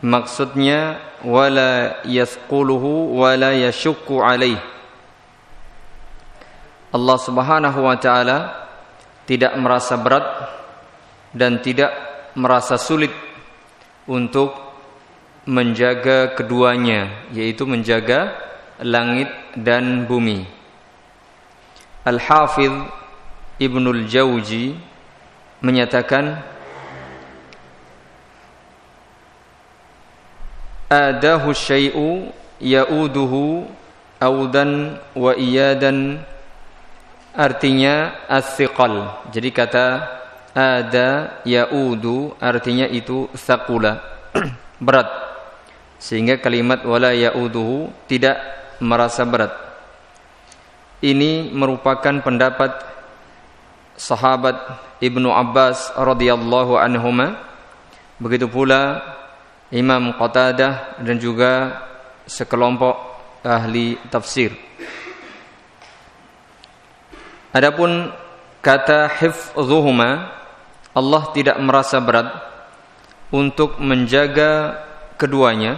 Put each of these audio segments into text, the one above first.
maksudnya wala yasquluhu wala yashukku alaih. Allah Subhanahu wa taala tidak merasa berat dan tidak merasa sulit untuk menjaga keduanya, yaitu menjaga langit dan bumi. Al-Hafidh Ibnul Jauzi menyatakan, adahu syai'u ya'uduhu audan wa iyadan, artinya as-siqal. Jadi kata ada ya'udu artinya itu thaqula, berat. Sehingga kalimat wala ya'uduhu tidak merasa berat. Ini merupakan pendapat sahabat Ibnu Abbas radhiyallahu anhuma. Begitu pula Imam Qatadah dan juga sekelompok ahli tafsir. Adapun kata hifdzuhuma, Allah tidak merasa berat untuk menjaga keduanya.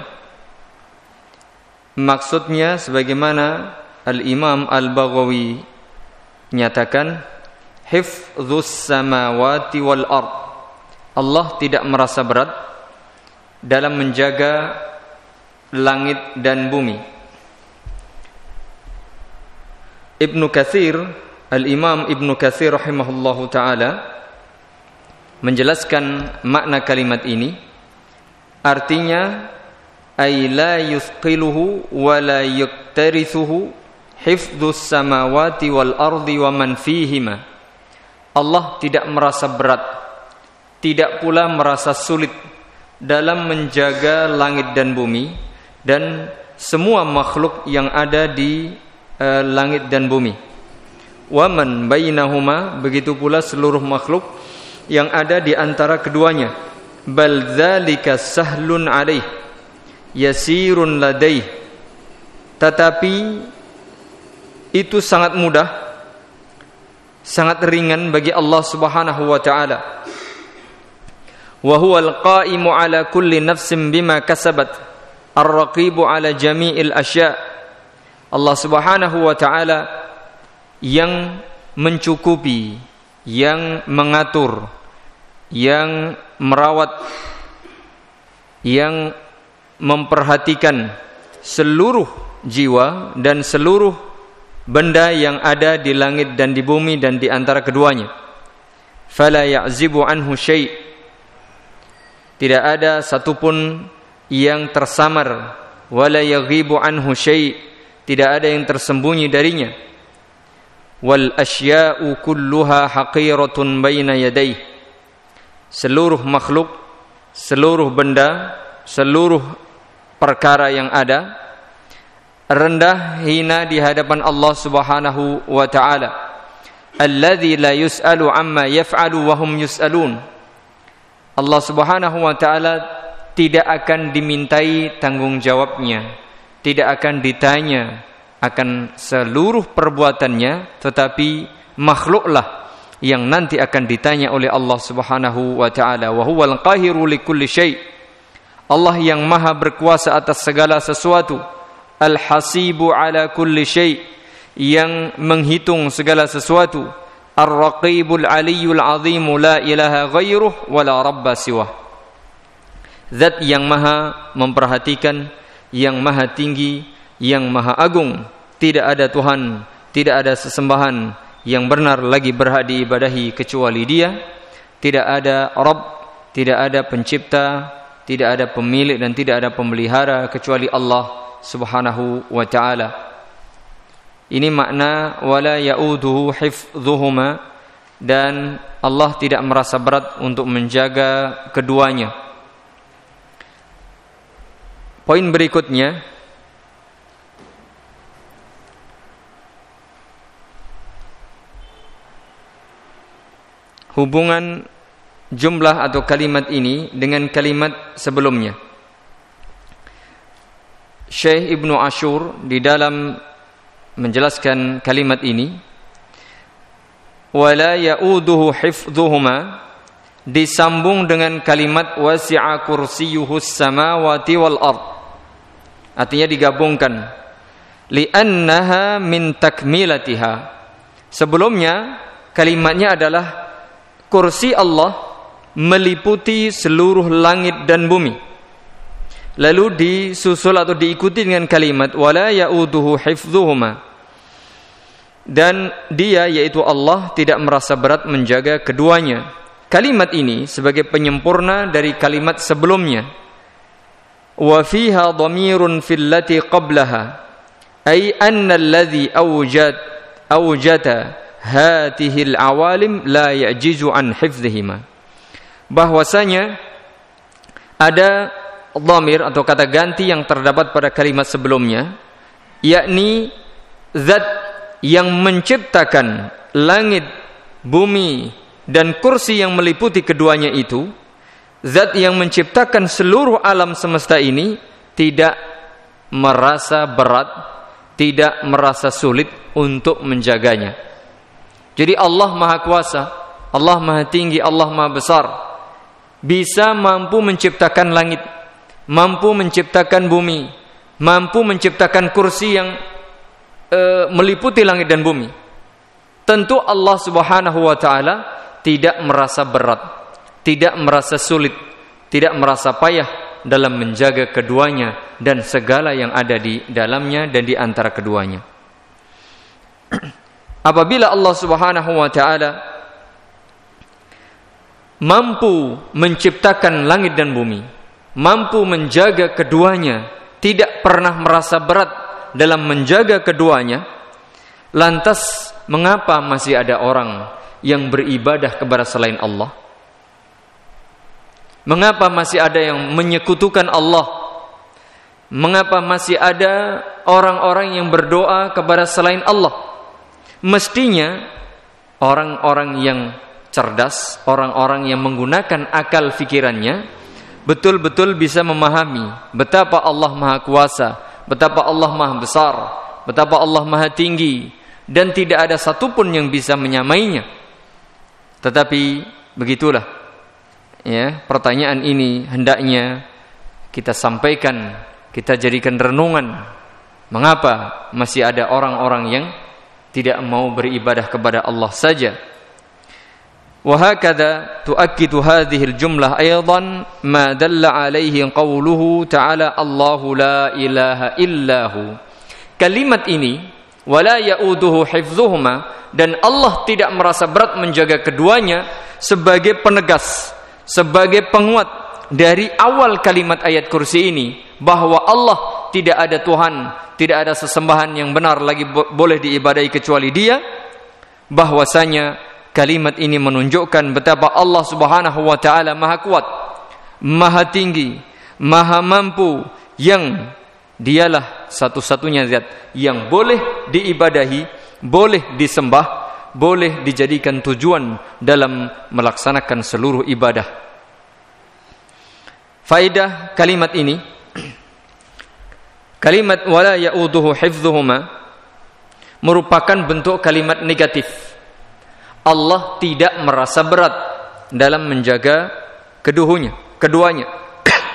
Maksudnya sebagaimana Al-Imam Al-Baghawi nyatakan, hifdzus samawati wal ard. Allah tidak merasa berat dalam menjaga langit dan bumi. Ibnu Katsir, Al-Imam Ibnu Katsir rahimahullahu taala menjelaskan makna kalimat ini. Artinya ay la yusqiluhu wa la yaktarithuhu hifdzus samawati wal ardi wa man fihima. Allah tidak merasa berat, tidak pula merasa sulit dalam menjaga langit dan bumi dan semua makhluk yang ada di langit dan bumi. Wa man bainahuma, begitu pula seluruh makhluk yang ada di antara keduanya. Bal dzalika sahlun alaih yasirun ladaih. Tetapi itu sangat mudah, sangat ringan bagi Allah Subhanahu wa taala. Wa huwal qa'imu ala kulli nafsin bima kasabat, ar-raqibu ala jami'il asya'. Allah Subhanahu wa taala yang mencukupi, yang mengatur, yang merawat, yang memperhatikan seluruh jiwa dan seluruh benda yang ada di langit dan di bumi dan di antara keduanya. Fala ya'zibu anhu syai', tidak ada satupun yang tersamar. Wala yaghibu anhu syai', tidak ada yang tersembunyi darinya. Wal asya'u kulluha haqiratun baina yadayhi, seluruh makhluk, seluruh benda, seluruh perkara yang ada rendah, hina di hadapan Allah Subhanahu wa taala. Alladzi la yus'alu amma yaf'alu wa hum yus'alun. Allah Subhanahu wa taala tidak akan dimintai tanggung jawabnya, tidak akan ditanya akan seluruh perbuatannya, tetapi makhluklah yang nanti akan ditanya oleh Allah Subhanahu wa taala. Wa huwal qahiru likulli syai'. Allah yang maha berkuasa atas segala sesuatu. Al-hasibu ala kulli syai', yang menghitung segala sesuatu. Ar-raqibul aliyyul azimu la ilaha ghairuh wa la rabba siwah. Zat yang maha memperhatikan, yang maha tinggi, yang maha agung. Tidak ada Tuhan, tidak ada sesembahan yang benar lagi berhak diibadahi kecuali Dia. Tidak ada Rabb, tidak ada pencipta, tidak ada pemilik dan tidak ada pemelihara kecuali Allah Subhanahu wa ta'ala. Ini makna wala ya'uduhu hifdzuhuma, dan Allah tidak merasa berat untuk menjaga keduanya. Poin berikutnya, hubungan jumlah atau kalimat ini dengan kalimat sebelumnya. Syekh Ibnu Ashur di dalam menjelaskan kalimat ini, wala ya'uduhu hifdzuhuma, disambung dengan kalimat wasi'a kursiyyuhus samawati wal ard. Artinya digabungkan. Li'annaha min takmilatiha. Sebelumnya kalimatnya adalah kursi Allah meliputi seluruh langit dan bumi. Lalu disusul atau diikuti dengan kalimat wala ya'uduhu hifdzuhuma. Dan dia yaitu Allah tidak merasa berat menjaga keduanya. Kalimat ini sebagai penyempurna dari kalimat sebelumnya. Wa fiha dhamirun fil lati qablaha. Ay anna alladhi awjada hatihil awalim la ya'jizu an hifdzihima. Bahwasanya ada dhamir atau kata ganti yang terdapat pada kalimat sebelumnya, yakni zat yang menciptakan langit, bumi dan kursi yang meliputi keduanya itu, zat yang menciptakan seluruh alam semesta ini tidak merasa berat, tidak merasa sulit untuk menjaganya. Jadi Allah Maha Kuasa, Allah Maha Tinggi, Allah Maha Besar, bisa mampu menciptakan langit, mampu menciptakan bumi, mampu menciptakan kursi yang meliputi langit dan bumi. Tentu Allah Subhanahu wa taala tidak merasa berat, tidak merasa sulit, tidak merasa payah dalam menjaga keduanya dan segala yang ada di dalamnya dan di antara keduanya. Apabila Allah Subhanahu wa taala mampu menciptakan langit dan bumi, mampu menjaga keduanya, tidak pernah merasa berat dalam menjaga keduanya, lantas mengapa masih ada orang yang beribadah kepada selain Allah? Mengapa masih ada yang menyekutukan Allah? Mengapa masih ada orang-orang yang berdoa kepada selain Allah? Mestinya orang-orang yang cerdas, orang-orang yang menggunakan akal fikirannya betul-betul bisa memahami betapa Allah Maha Kuasa, betapa Allah Maha Besar, betapa Allah Maha Tinggi, dan tidak ada satupun yang bisa menyamainya. Tetapi begitulah, ya, pertanyaan ini hendaknya kita sampaikan, kita jadikan renungan. Mengapa masih ada orang-orang yang tidak mau beribadah kepada Allah saja? وهكذا تؤكد هذه الجملة أيضا ما دل عليه قوله تعالى الله لا إله إلا هو. Kalimat ini wala ya'uduhu hifdzuhuma, dan Allah tidak merasa berat menjaga keduanya, sebagai penegas, sebagai penguat dari awal kalimat ayat kursi ini, bahwa Allah tidak ada Tuhan, tidak ada sesembahan yang benar lagi boleh diibadahi kecuali Dia. Bahwasanya kalimat ini menunjukkan betapa Allah Subhanahu wa taala Maha Kuat, Maha Tinggi, Maha Mampu, yang Dialah satu-satunya zat yang boleh diibadahi, boleh disembah, boleh dijadikan tujuan dalam melaksanakan seluruh ibadah. Faedah kalimat ini, kalimat wala ya'uduhu hifdzuhuma, merupakan bentuk kalimat negatif. Allah tidak merasa berat dalam menjaga keduanya.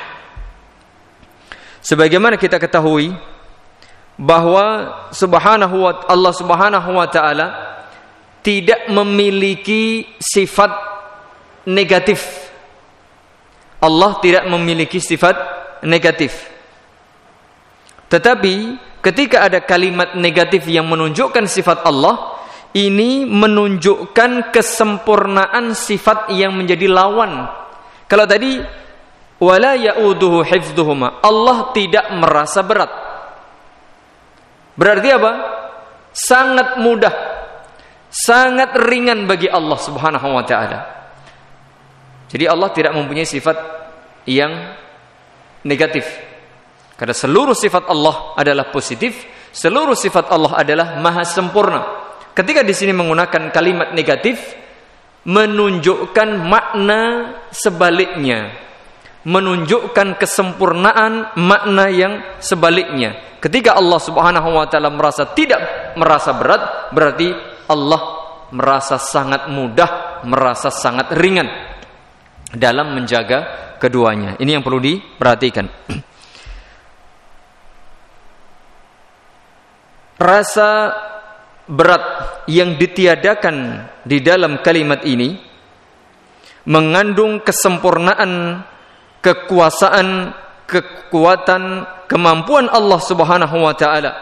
Sebagaimana kita ketahui bahwa Allah Subhanahu wa taala tidak memiliki sifat negatif. Allah tidak memiliki sifat negatif. Tetapi ketika ada kalimat negatif yang menunjukkan sifat Allah, ini menunjukkan kesempurnaan sifat yang menjadi lawan. Kalau tadi wala ya'uduhu hifdzuhuma, Allah tidak merasa berat. Berarti apa? Sangat mudah, sangat ringan bagi Allah Subhanahu wa taala. Jadi Allah tidak mempunyai sifat yang negatif. Karena seluruh sifat Allah adalah positif, seluruh sifat Allah adalah maha sempurna. Ketika di sini menggunakan kalimat negatif, menunjukkan makna sebaliknya, menunjukkan kesempurnaan makna yang sebaliknya. Ketika Allah Subhanahu wa taala merasa tidak merasa berat, berarti Allah merasa sangat mudah, merasa sangat ringan. dalam menjaga keduanya. Ini yang perlu diperhatikan. Rasa berat yang ditiadakan di dalam kalimat ini mengandung kesempurnaan, kekuasaan, kekuatan, kemampuan Allah Subhanahu wa taala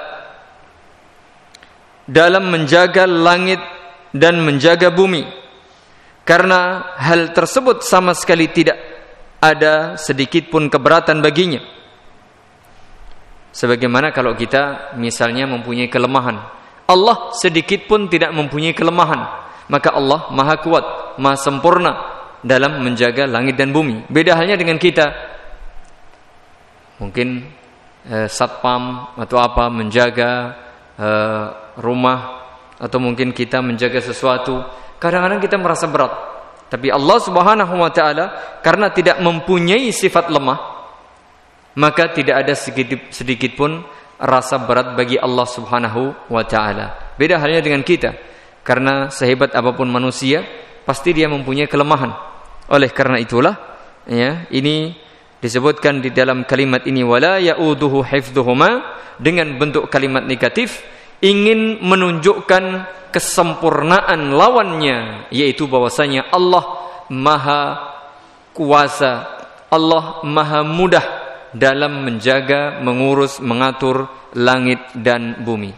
dalam menjaga langit dan menjaga bumi. Karena hal tersebut sama sekali tidak ada sedikit pun keberatan baginya. Sebagaimana kalau kita misalnya mempunyai kelemahan, Allah sedikit pun tidak mempunyai kelemahan, maka Allah maha kuat, maha sempurna dalam menjaga langit dan bumi. Beda halnya dengan kita, mungkin satpam atau apa menjaga rumah, atau mungkin kita menjaga sesuatu, kadang-kadang kita merasa berat. Tapi Allah Subhanahu wa taala karena tidak mempunyai sifat lemah, maka tidak ada sedikit pun rasa berat bagi Allah Subhanahu wa taala. Beda halnya dengan kita. Karena sehebat apapun manusia, pasti dia mempunyai kelemahan. Oleh karena itulah, ya, ini disebutkan di dalam kalimat ini, wala ya'uduhu hifdhuhuma, dengan bentuk kalimat negatif, ingin menunjukkan kesempurnaan lawannya, yaitu bahwasanya Allah maha kuasa, Allah maha mudah dalam menjaga, mengurus, mengatur langit dan bumi.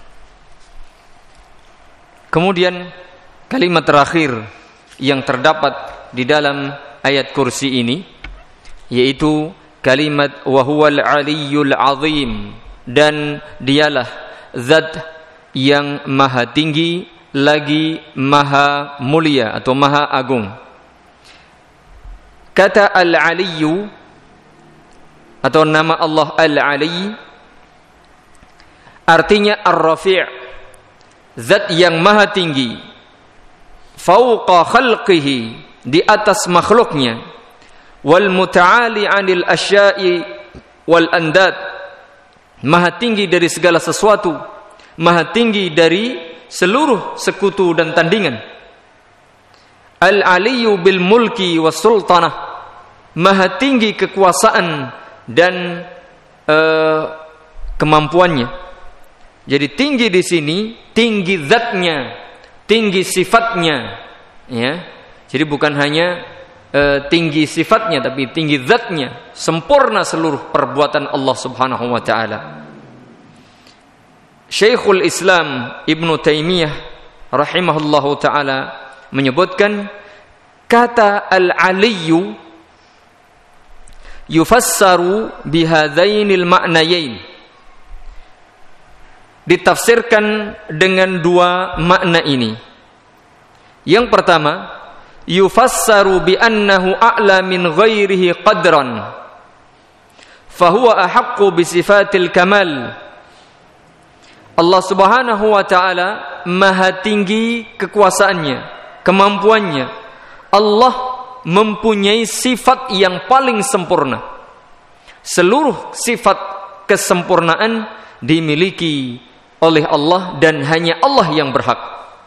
Kemudian kalimat terakhir yang terdapat di dalam ayat kursi ini, yaitu kalimat wa huwal aliyyul azim, dan dialah zat yang maha tinggi lagi maha mulia atau maha agung. Kata al-aliyyu atau nama Allah al-ali artinya ar-rafi', zat yang maha tinggi, fauqa khalqihi, di atas makhluknya, wal muta'ali 'anil asya'i wal andad, maha tinggi dari segala sesuatu, maha tinggi dari seluruh sekutu dan tandingan. Al-aliyyu bil mulki was sultanah, maha tinggi kekuasaan dan kemampuannya. Jadi tinggi di sini tinggi zatnya, tinggi sifatnya, ya. Jadi bukan hanya tinggi sifatnya, tapi tinggi zatnya, sempurna seluruh perbuatan Allah Subhanahu wa taala. Syekhul Islam Ibn Taimiyah rahimahullahu taala menyebutkan kata al-aliyyu yufassaru bihadzainil ma'nayain, ditafsirkan dengan dua makna ini. Yang pertama, yufassaru bi annahu a'la min ghairihi qadran fahuwa ahaqqu bi sifatil kamal. Allah Subhanahu wa taala maha tinggi kekuasaannya, kemampuannya. Allah mempunyai sifat yang paling sempurna. Seluruh sifat kesempurnaan dimiliki oleh Allah dan hanya Allah yang berhak.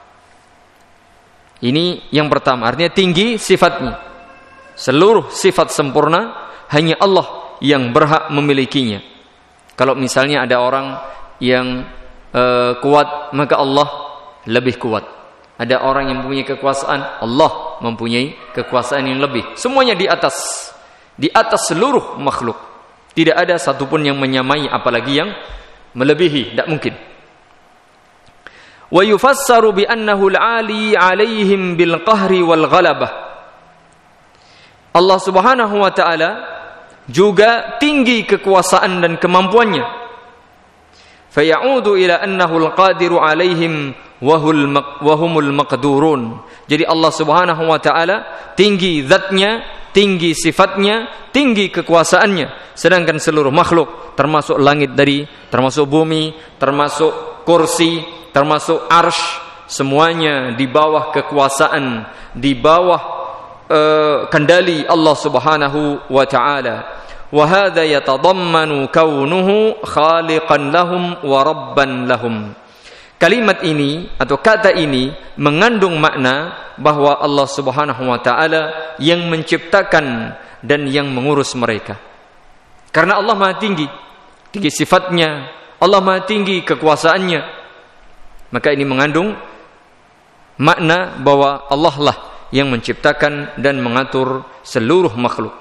Ini yang pertama, artinya tinggi sifatnya. Seluruh sifat sempurna hanya Allah yang berhak memilikinya. Kalau misalnya ada orang yang kuat, maka Allah lebih kuat. Ada orang yang mempunyai kekuasaan, Allah mempunyai kekuasaan yang lebih. Semuanya di atas seluruh makhluk. Tidak ada satupun yang menyamai, apalagi yang melebihi, tidak mungkin. Wa yufassaru bi annahu al-'ali 'alaihim bil qahri wal ghalabah. Allah Subhanahu wa taala juga tinggi kekuasaan dan kemampuannya. Fayaudu ila annahu al-qadiru 'alaihim wa humul maqdurun. Jadi Allah Subhanahu wa taala tinggi zatnya, tinggi sifatnya, tinggi kekuasaannya, sedangkan seluruh makhluk termasuk langit termasuk bumi, termasuk kursi, termasuk arsy, semuanya di bawah kekuasaan, di bawah kendali Allah Subhanahu wa taala. Wa hadza yatadammanu kaunuhu khaliqan lahum wa rabban lahum. kalimat ini atau kata ini mengandung makna bahwa Allah Subhanahu wa taala yang menciptakan dan yang mengurus mereka. Karena Allah Maha tinggi sifatnya, Allah Maha tinggi kekuasaannya. Maka ini mengandung makna bahwa Allah lah yang menciptakan dan mengatur seluruh makhluk.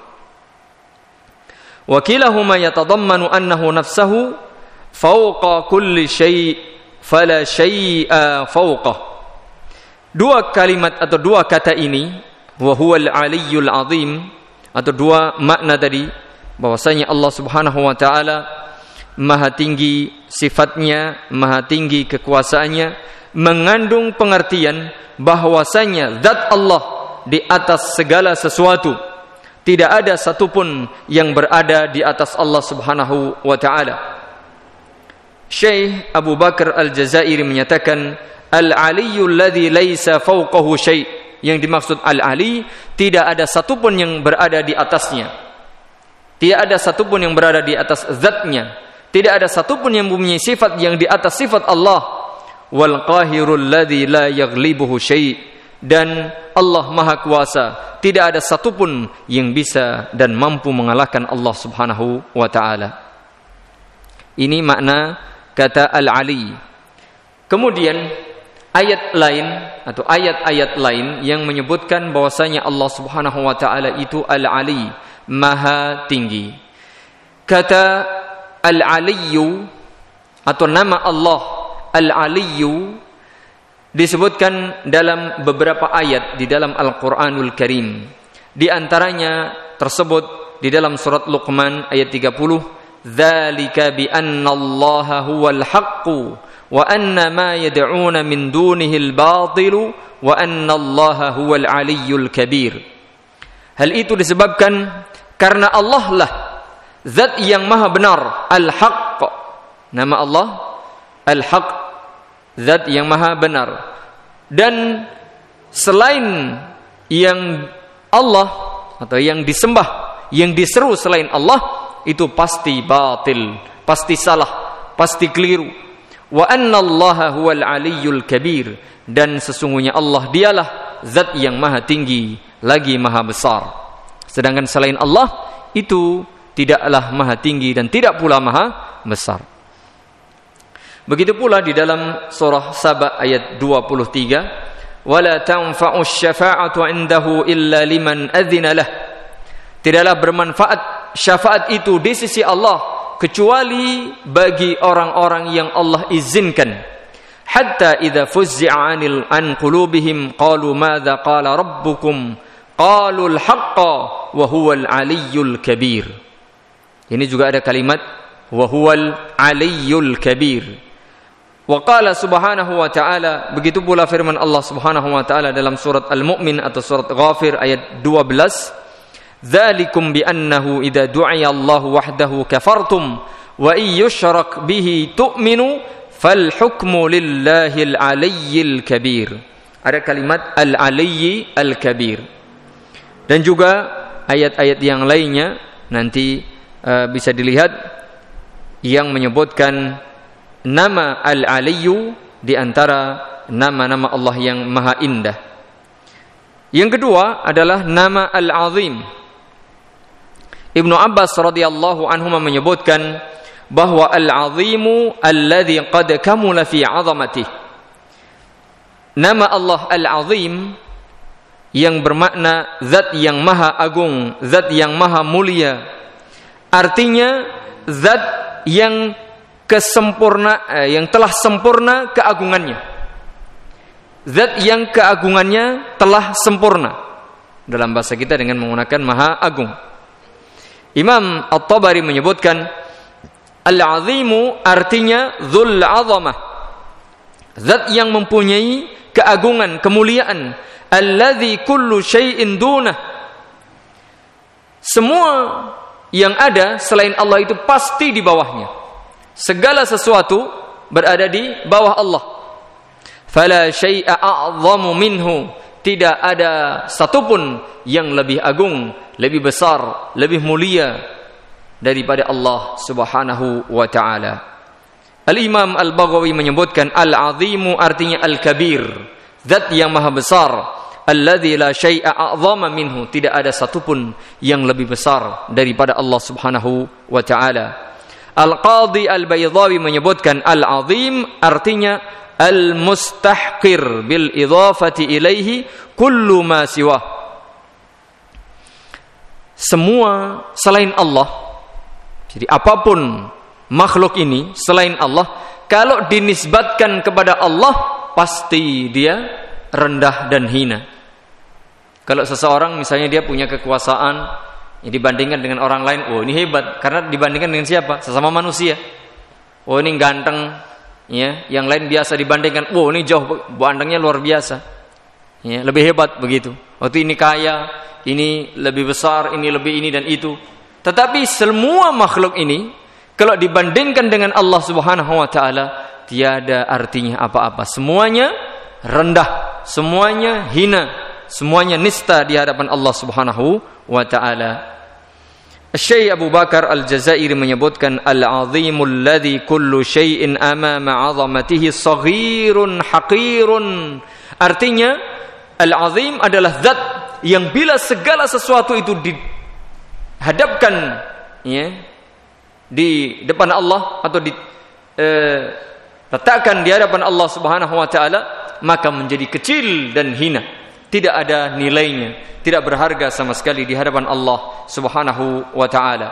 Wa kilahuma yatadammanu annahu nafsuhu fawqa kulli syai' fala syai'a fawqah. Dua kalimat atau dua kata ini, wa huwal aliyyul azim, atau dua makna tadi, bahwasanya Allah Subhanahu wa taala maha tinggi sifatnya, maha tinggi kekuasaannya, mengandung pengertian bahwasanya zat Allah di atas segala sesuatu. Tidak ada satupun yang berada di atas Allah Subhanahu wa taala. Syekh Abu Bakar Al-Jazairi menyatakan Al-Aliyyu alladhi laysa fawqahu syai'. Yang dimaksud Al-Ali, tidak ada satupun yang berada di atasnya. Tidak ada satupun yang berada di atas zatnya. Tidak ada satupun yang mempunyai sifat yang di atas sifat Allah. Wal qahirul ladzi la yaghlibuhu syai'. Dan Allah Maha Kuasa, tidak ada satupun yang bisa dan mampu mengalahkan Allah Subhanahu wa taala. Ini makna kata Al-Ali. Kemudian ayat lain atau ayat-ayat lain yang menyebutkan bahwasanya Allah Subhanahu wa taala itu Al-Ali, Maha tinggi. Kata Al-Aliyyu atau nama Allah Al-Aliyyu disebutkan dalam beberapa ayat di dalam Al-Qur'anul Karim. Di antaranya tersebut di dalam surat Luqman ayat 30, dzalika bi anna Allaha huwal haqqu wa anna ma yad'una min dunihi al-batilu wa anna Allaha huwal aliyyul kabir. Hal itu disebabkan karena Allah lah zat yang maha benar, al-haqq. Nama Allah al-haqq, zat yang maha benar. Dan selain yang Allah atau yang disembah, yang diseru selain Allah, itu pasti batil, pasti salah, pasti keliru. Wa anna Allaha huwal aliyyul kabir. Dan sesungguhnya Allah dialah zat yang maha tinggi lagi maha besar. Sedangkan selain Allah itu tidaklah maha tinggi dan tidak pula maha besar. Begitu pula di dalam surah Saba ayat 23, wala tanfa'u syafa'atu 'indahu illa liman adzina lah. Tidaklah bermanfaat syafaat itu di sisi Allah kecuali bagi orang-orang yang Allah izinkan. Hatta idza fuzzi'a 'an qulubihim qalu madza qala rabbukum qalu al-haqqa wa huwal aliyyul kabir. Ini juga ada kalimat wa huwal aliyyul kabir. Wa qala subhanahu wa ta'ala, begitu pula firman Allah Subhanahu wa ta'ala dalam surat Al-Mu'min atau surat Ghafir ayat 12, dzalikum bi annahu idza du'iya Allah wahdahu kafartum wa iyyushrak bihi tu'minu fal hukmu lillahil aliyyil kabir. Ada kalimat al-aliyyi al-kabir. Dan juga ayat-ayat yang lainnya nanti bisa dilihat yang menyebutkan nama Al-Aliyyu di antara nama-nama Allah yang maha indah. Yang kedua adalah nama Al-Azim. Ibnu Abbas radhiyallahu anhu menyebutkan bahwa Al-Azimu alladhi qad kamula fi 'azamatihi. Nama Allah Al-Azim yang bermakna zat yang maha agung, zat yang maha mulia. Artinya zat yang yang telah sempurna keagungannya. Zat yang keagungannya telah sempurna. Dalam bahasa kita dengan menggunakan maha agung. Imam At-Tabari menyebutkan Al-Azimu artinya Dzul 'Azamah. Zat yang mempunyai keagungan, kemuliaan. Alladzi kullu syai'in dunah. Semua yang ada selain Allah itu pasti di bawahnya. Segala sesuatu berada di bawah Allah. Fala syai'a a'zamu minhu. Tidak ada satupun yang lebih agung, lebih besar, lebih mulia daripada Allah Subhanahu wa ta'ala. Al-Imam Al-Baghawi menyebutkan Al-Azimu artinya Al-Kabir, zat yang maha besar. Alladzi la syai'a a'zama minhu, tidak ada satupun yang lebih besar daripada Allah Subhanahu wa taala. Al-Qadhi Al-Baydawi menyebutkan Al-Azim artinya Al-Mustahqir bil idhafati ilaihi kullu ma siwah. Semua selain Allah, jadi apapun makhluk ini selain Allah, kalau dinisbatkan kepada Allah pasti dia rendah dan hina. Kalau seseorang misalnya dia punya kekuasaan, ya dibandingkan dengan orang lain, oh ini hebat, karena dibandingkan dengan siapa? Sesama manusia. Oh ini ganteng, ya. Yang lain biasa dibandingkan, oh ini jauh gantengnya luar biasa, ya, lebih hebat begitu. Waktu ini kaya, ini lebih besar, ini lebih ini dan itu. Tetapi semua makhluk ini kalau dibandingkan dengan Allah Subhanahu wa taala tiada artinya apa-apa. Semuanya rendah, semuanya hina, semuanya nista di hadapan Allah Subhanahu wa taala. Syekh Abu Bakar Al-Jazairi menyebutkan Al-Azimul ladzi kullu syai'in amama 'azamatihi saghirun haqirun. Artinya Al-Azim adalah zat yang bila segala sesuatu itu dihadapkan, ya, di depan Allah atau letakkan di hadapan Allah Subhanahu wa taala, maka menjadi kecil dan hina, tidak ada nilainya, tidak berharga sama sekali di hadapan Allah Subhanahu wa taala.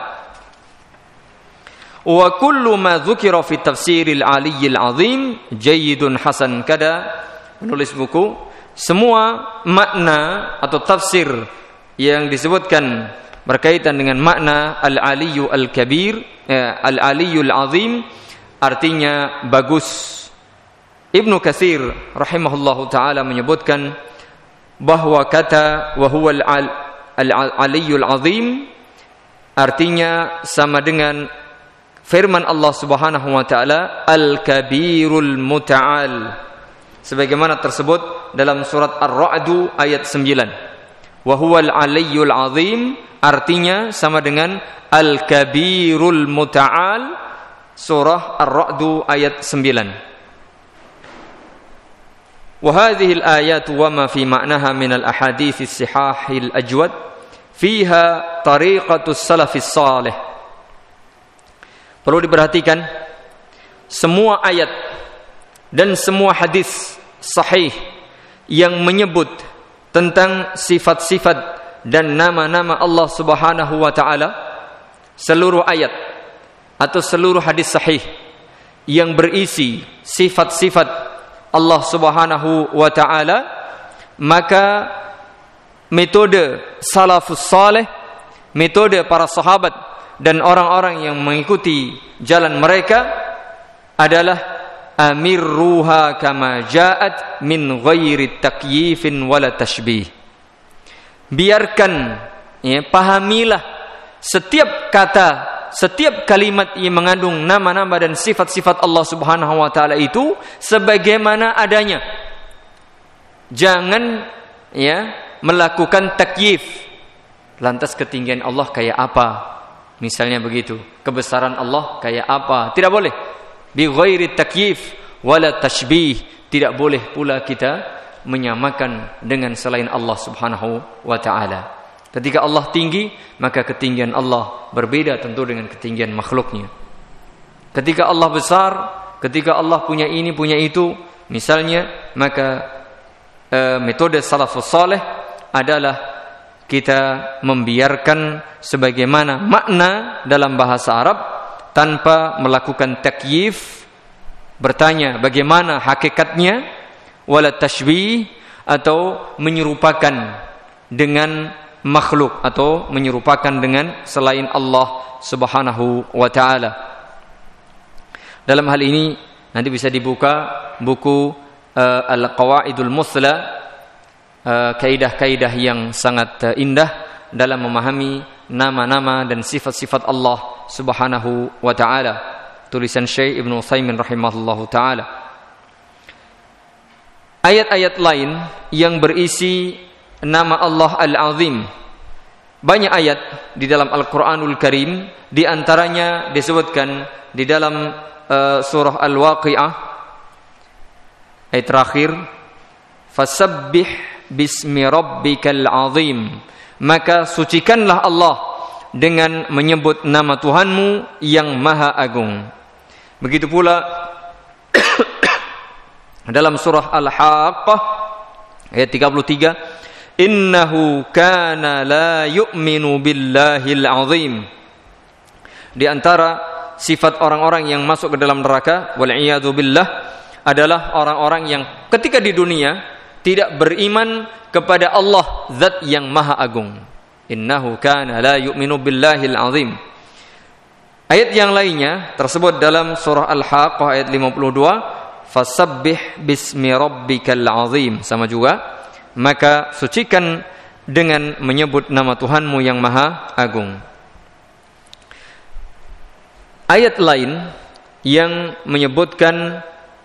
Wa kullu ma dzukira fi tafsiril aliyyil azim jayyidun hasan. Kada penulis buku, semua makna atau tafsir yang disebutkan berkaitan dengan makna al-aliyyu al-kabir, al-aliyyul azim, artinya bagus. Ibnu Katsir rahimahullahu taala menyebutkan bahwa kata wa huwa al-aliyyul azim artinya sama dengan firman Allah Subhanahu wa taala al-kabirul muta'al, sebagaimana tersebut dalam surat Ar-Ra'd ayat 9. Wa huwal aliyyul azim artinya sama dengan al-kabirul muta'al, surah Ar-Ra'd ayat 9. Wa hadhihi al-ayat wa ma fi ma'naha min al-ahadits as-sihah al-ajwad fiha tariqatus salafis salih. Perlu diperhatikan, semua ayat dan semua hadis sahih yang menyebut tentang sifat-sifat dan nama-nama Allah Subhanahu wa taala, seluruh ayat atau seluruh hadis sahih yang berisi sifat-sifat Allah Subhanahu wa taala, maka metode salafus saleh, metode para sahabat dan orang-orang yang mengikuti jalan mereka adalah amirruha kama ja'at min ghairi takyifin wala tashbih. Biarkan, ya, pahamilah setiap kata, setiap kalimat yang mengandung nama-nama dan sifat-sifat Allah Subhanahu wa taala itu sebagaimana adanya. Jangan, ya, melakukan takyif. Lantas ketinggian Allah kayak apa? Misalnya begitu. Kebesaran Allah kayak apa? Tidak boleh. Bi ghairi takyif wala tashbih. Tidak boleh pula kita menyamakan dengan selain Allah Subhanahu wa taala. Ketika Allah tinggi, maka ketinggian Allah berbeda tentu dengan ketinggian makhluknya. Ketika Allah besar, ketika Allah punya ini, punya itu, misalnya, maka metode salafus saleh adalah kita membiarkan sebagaimana makna dalam bahasa Arab tanpa melakukan takyif, bertanya bagaimana hakikatnya, wala tashbih, atau menyerupakan dengan makhluk atau menyerupakan dengan selain Allah Subhanahu wa taala. Dalam hal ini nanti bisa dibuka buku Al-Qawaidul Muthla, kaidah-kaidah yang sangat indah dalam memahami nama-nama dan sifat-sifat Allah Subhanahu wa taala, tulisan Syekh Ibnu Utsaimin rahimahullahu taala. Ayat-ayat lain yang berisi nama Allah Al-Azim, banyak ayat di dalam Al-Quranul Karim, di antaranya disebutkan di dalam surah Al-Waqi'ah ayat terakhir, fasabbih bismi rabbikal azim, maka sucikanlah Allah dengan menyebut nama Tuhanmu yang maha agung. Begitu pula dalam surah Al-Haqqah ayat 33, innahu kana la yu'minu billahil azim. Di antara sifat orang-orang yang masuk ke dalam neraka wal iyadu billah adalah orang-orang yang ketika di dunia tidak beriman kepada Allah zat yang maha agung. Innahu kana la yu'minu billahil azim. Ayat yang lainnya tersebut dalam surah Al-Haqqah ayat 52, fasabbih bismi rabbikal azim, sama juga, maka sucikan dengan menyebut nama Tuhanmu yang maha agung. Ayat lain yang menyebutkan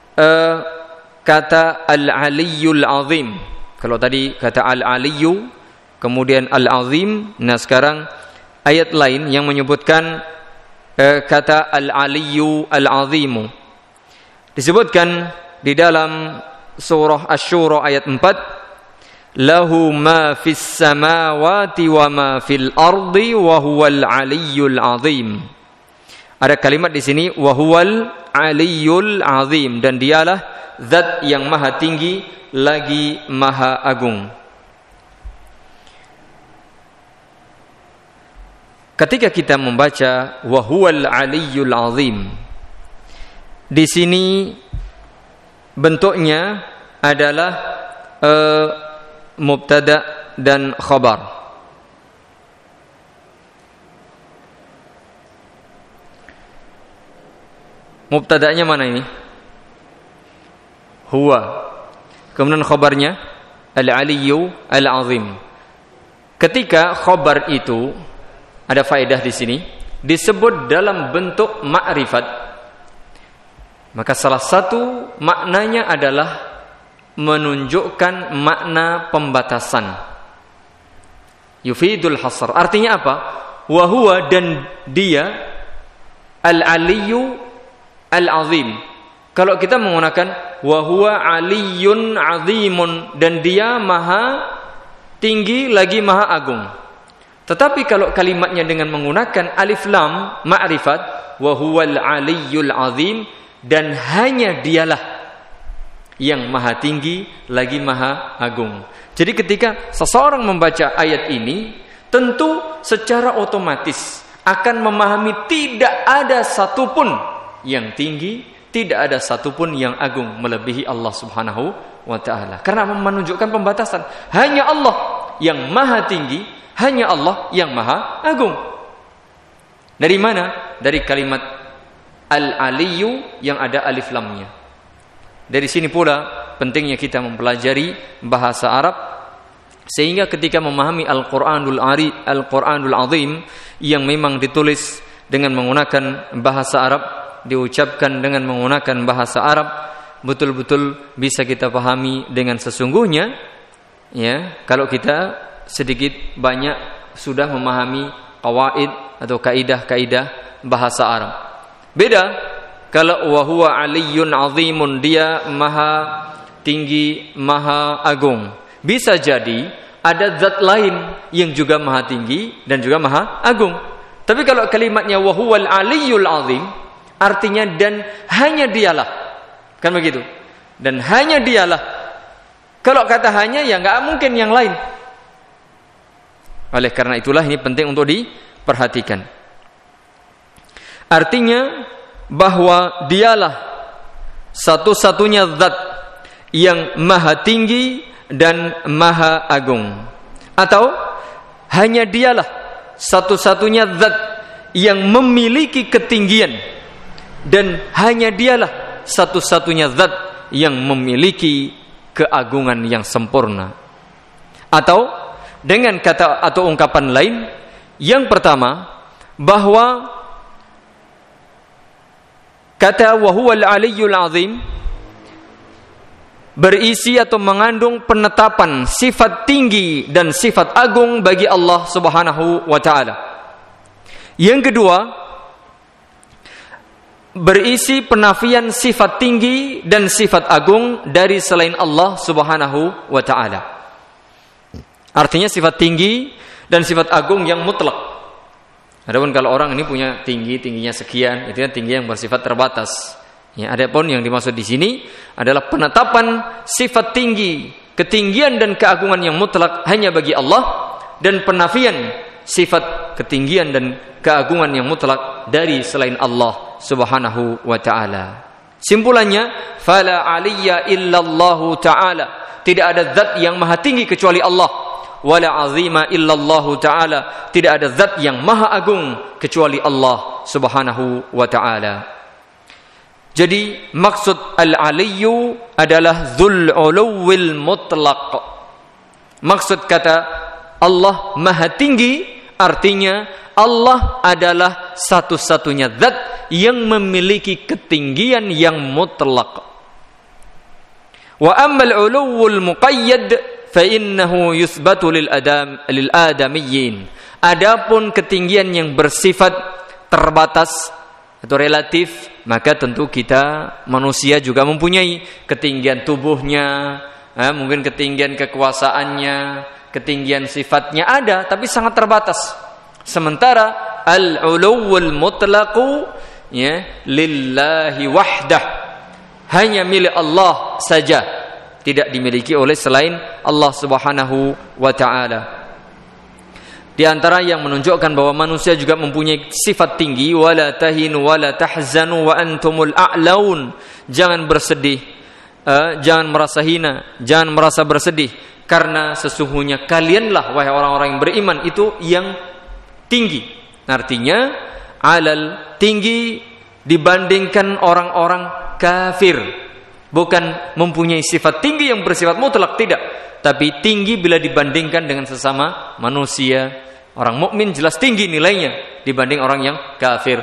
kata al-aliyyul azim. Kalau tadi kata al-aliyyu, kemudian al-azim, nah sekarang ayat lain yang menyebutkan kata al-aliyyu al-azimu. Disebutkan di dalam surah Asy-Syura ayat 4, lahu ma fis samawati wa ma fil ardi wa huwal aliyyul azim. Ada kalimat di sini wa huwal aliyyul azim, dan dialah zat yang maha tinggi lagi maha agung. Ketika kita membaca wa huwal aliyyul azim, di sini bentuknya adalah mubtada dan khabar. Mubtada'nya mana ini? Huwa. Kemudian khabarnya al-aliyyu al-azim. Ketika khabar itu ada faedah di sini disebut dalam bentuk ma'rifat, maka salah satu maknanya adalah menunjukkan makna pembatasan. Yufidul hasr. Artinya apa? Wa huwa, dan dia, al-aliyyu al-azim. Kalau kita menggunakan wa huwa aliyyun azimun, dan dia maha tinggi lagi maha agung. Tetapi kalau kalimatnya dengan menggunakan alif lam ma'rifat, wa huwal aliyyul azim, dan hanya dialah yang maha tinggi lagi maha agung. Jadi ketika seseorang membaca ayat ini, tentu secara otomatis akan memahami tidak ada satupun yang tinggi, tidak ada satupun yang agung melebihi Allah Subhanahu wa ta'ala. Karena menunjukkan pembatasan. Hanya Allah yang maha tinggi, hanya Allah yang maha agung. Dari mana? Dari kalimat al-aliyyu yang ada alif lamnya. Dari sini pula pentingnya kita mempelajari bahasa Arab, sehingga ketika memahami Al-Qur'anul Azim yang memang ditulis dengan menggunakan bahasa Arab, diucapkan dengan menggunakan bahasa Arab, betul-betul bisa kita pahami dengan sesungguhnya. Ya, kalau kita sedikit banyak sudah memahami qawaid atau kaidah-kaidah bahasa Arab. Beda kalau wa huwa aliyyun azimun, dia maha tinggi, maha agung. Bisa jadi ada zat lain yang juga maha tinggi dan juga maha agung. Tapi kalau kalimatnya wa huwal aliyyul azim, artinya dan hanya dialah, kan begitu? Dan hanya dialah. Kalau kata hanya, ya nggak mungkin yang lain. Oleh karena itulah ini penting untuk diperhatikan. Artinya bahwa dialah satu-satunya zat yang maha tinggi dan maha agung. Atau hanya dialah satu-satunya zat yang memiliki ketinggian, dan hanya dialah satu-satunya zat yang memiliki keagungan yang sempurna. Atau dengan kata atau ungkapan lain, yang pertama, bahwa kata wa huwal aliyyul azim berisi atau mengandung penetapan sifat tinggi dan sifat agung bagi Allah Subhanahu wa ta'ala. Yang kedua, berisi penafian sifat tinggi dan sifat agung dari selain Allah Subhanahu wa ta'ala. Artinya sifat tinggi dan sifat agung yang mutlak. Adapun kalau orang ini punya tingginya sekian, itu kan tinggi yang bersifat terbatas. Ya, adapun yang dimaksud di sini adalah penetapan sifat tinggi, ketinggian dan keagungan yang mutlak hanya bagi Allah, dan penafian sifat ketinggian dan keagungan yang mutlak dari selain Allah Subhanahu wa ta'ala. Simpulannya, fala aliyya illallahu ta'ala, tidak ada zat yang maha tinggi kecuali Allah, wala azima illallahu ta'ala, tidak ada zat yang maha agung kecuali Allah Subhanahu wa ta'ala. Jadi maksud al-aliyyu adalah dzul uluwil mutlaq. Maksud kata Allah maha tinggi artinya Allah adalah satu-satunya zat yang memiliki ketinggian yang mutlak. Wa ammal uluwul muqayyad fa innahu yusbatu lil adamiyyin. Adapun ketinggian yang bersifat terbatas atau relatif, maka tentu kita manusia juga mempunyai ketinggian tubuhnya, mungkin ketinggian kekuasaannya, ketinggian sifatnya ada, tapi sangat terbatas. Sementara al-uluwul mutlaqu ya lillahi wahdah, hanya milik Allah saja, tidak dimiliki oleh selain Allah Subhanahu wa ta'ala. Di antara yang menunjukkan bahwa manusia juga mempunyai sifat tinggi, wala tahinu wala tahzanu wa antumul a'laun, jangan bersedih, jangan merasa hina, jangan merasa bersedih, karena sesungguhnya kalianlah wahai orang-orang yang beriman itu yang tinggi. Artinya alal, tinggi dibandingkan orang-orang kafir. Bukan mempunyai sifat tinggi yang bersifat mutlak, tidak, tapi tinggi bila dibandingkan dengan sesama manusia. Orang mukmin jelas tinggi nilainya dibanding orang yang kafir.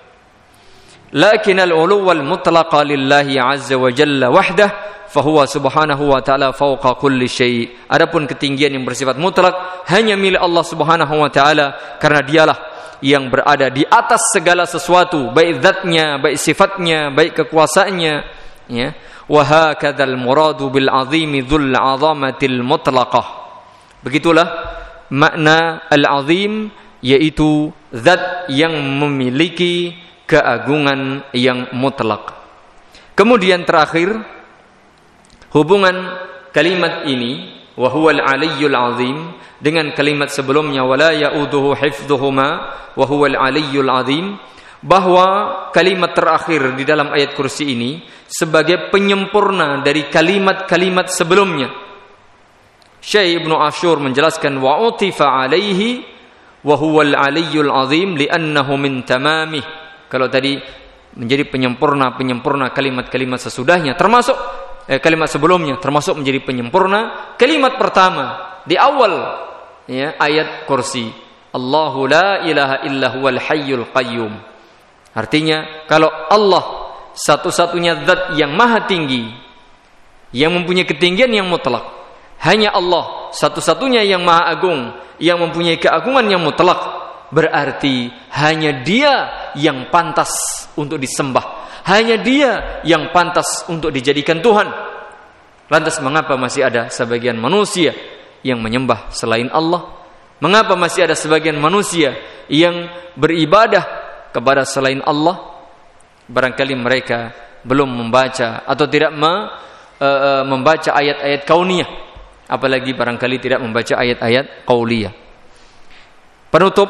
Lakinnal uluwal mutlaqa lillahi azza wa jalla wahdah, fahuwa subhanahu wa ta'ala fawqa kulli syai'. Adapun ketinggian yang bersifat mutlak hanya milik Allah Subhanahu wa ta'ala, karena dialah yang berada di atas segala sesuatu, baik zatnya, baik sifatnya, baik kekuasaannya, ya. Wa hakadzal muradu bil azimi dzul 'azamatil mutlaqah. Begitulah makna al-azim, yaitu zat yang memiliki keagungan yang mutlak. Kemudian terakhir, hubungan kalimat ini wa huwal aliyyul azim dengan kalimat sebelumnya wala ya'uduhu hifdhuhuma wa huwal aliyyul azim, bahwa kalimat terakhir di dalam ayat kursi ini sebagai penyempurna dari kalimat-kalimat sebelumnya. Syekh Ibnu Ashur menjelaskan wa utifa alaihi wa huwal aliyyul azim li'annahu min tamamih. Kalau tadi menjadi penyempurna kalimat-kalimat sesudahnya, termasuk kalimat sebelumnya, termasuk menjadi penyempurna kalimat pertama di awal ya ayat kursi, Allahu la ilaha illa huwal hayyul qayyum. Artinya kalau Allah satu-satunya zat yang maha tinggi, yang mempunyai ketinggian yang mutlak, hanya Allah satu-satunya yang maha agung, yang mempunyai keagungan yang mutlak, berarti hanya Dia yang pantas untuk disembah, hanya Dia yang pantas untuk dijadikan Tuhan. Lantas mengapa masih ada sebagian manusia yang menyembah selain Allah? Mengapa masih ada sebagian manusia yang beribadah kepada selain Allah? Barangkali mereka belum membaca atau tidak membaca ayat-ayat kauniyah, apalagi barangkali tidak membaca ayat-ayat qauliyah. Penutup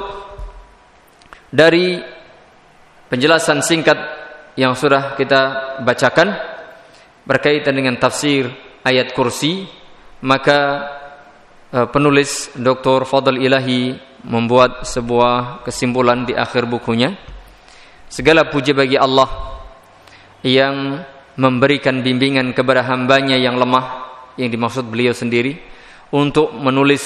dari penjelasan singkat yang sudah kita bacakan berkaitan dengan tafsir ayat kursi, maka penulis Dr. Fadl Ilahi membuat sebuah kesimpulan di akhir bukunya. Segala puji bagi Allah yang memberikan bimbingan kepada hambanya yang lemah, yang dimaksud beliau sendiri, untuk menulis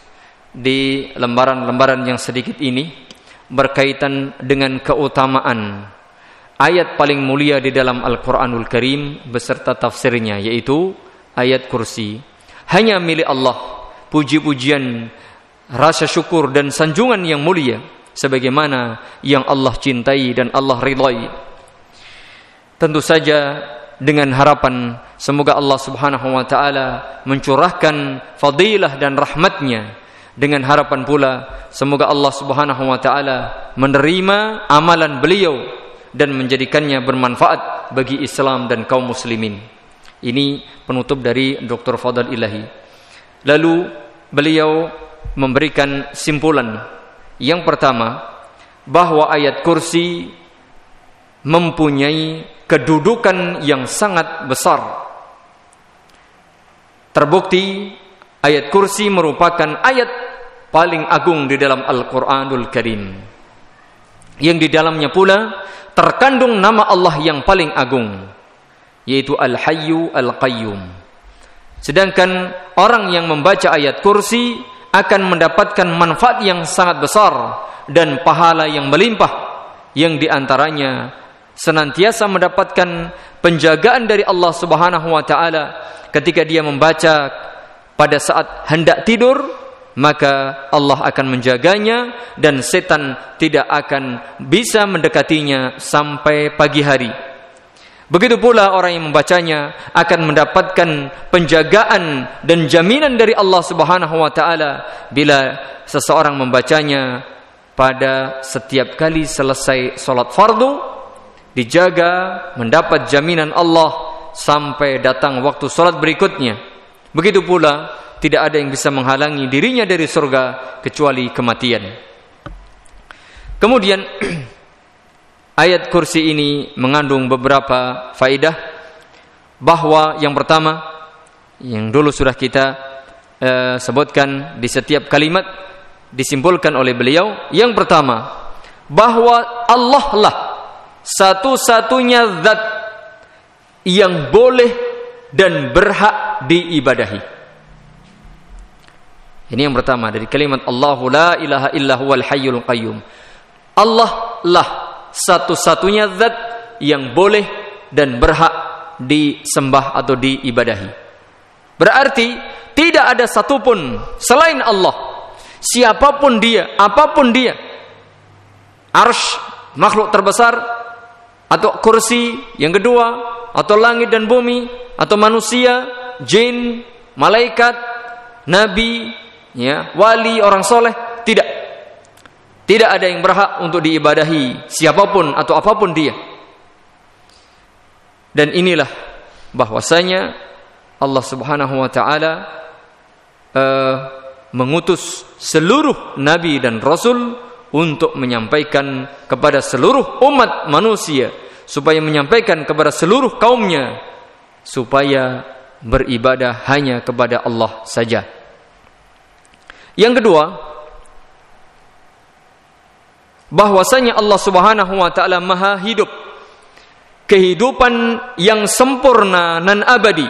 di lembaran-lembaran yang sedikit ini berkaitan dengan keutamaan ayat paling mulia di dalam Al-Quranul Karim beserta tafsirnya, yaitu ayat kursi. Hanya milik Allah puji-pujian, rasa syukur dan sanjungan yang mulia sebagaimana yang Allah cintai dan Allah ridhai. tentu saja dengan harapan semoga Allah Subhanahu wa taala mencurahkan fadilah dan rahmatnya, dengan harapan pula semoga Allah Subhanahu wa taala menerima amalan beliau dan menjadikannya bermanfaat bagi Islam dan kaum muslimin. Ini penutup dari Dr. Fadl Ilahi. Lalu beliau memberikan simpulan. Yang pertama, bahwa ayat kursi mempunyai kedudukan yang sangat besar. Terbukti ayat kursi merupakan ayat paling agung di dalam Al-Quranul Karim, yang di dalamnya pula terkandung nama Allah yang paling agung, yaitu Al-Hayyu Al-Qayyum. Sedangkan orang yang membaca ayat kursi akan mendapatkan manfaat yang sangat besar dan pahala yang melimpah, yang diantaranya senantiasa mendapatkan penjagaan dari Allah Subhanahu wa taala ketika dia membaca pada saat hendak tidur, maka Allah akan menjaganya dan setan tidak akan bisa mendekatinya sampai pagi hari. Begitu pula orang yang membacanya akan mendapatkan penjagaan dan jaminan dari Allah Subhanahu wa taala bila seseorang membacanya pada setiap kali selesai salat fardu, dijaga, mendapat jaminan Allah sampai datang waktu salat berikutnya. Begitu pula tidak ada yang bisa menghalangi dirinya dari surga kecuali kematian. Kemudian ayat kursi ini mengandung beberapa faedah, bahwa yang pertama, yang dulu sudah kita sebutkan di setiap kalimat, disimpulkan oleh beliau. Yang pertama, bahwa Allah lah satu-satunya zat yang boleh dan berhak diibadahi. Ini yang pertama dari kalimat Allahu la ilaha illa huwal hayyul qayyum. Allah lah satu-satunya zat yang boleh dan berhak disembah atau diibadahi. Berarti tidak ada satupun selain Allah, siapapun dia, apapun dia, arsy makhluk terbesar, atau kursi yang kedua, atau langit dan bumi, atau manusia, jin, malaikat, nabi, ya, wali, orang soleh, tidak ada yang berhak untuk diibadahi siapapun atau apapun dia. Dan inilah bahwasanya Allah Subhanahu wa taala mengutus seluruh nabi dan rasul untuk menyampaikan kepada seluruh umat manusia, supaya menyampaikan kepada seluruh kaumnya, supaya beribadah hanya kepada Allah saja. Yang kedua, bahwasanya Allah Subhanahu wa taala Maha hidup, kehidupan yang sempurna dan abadi.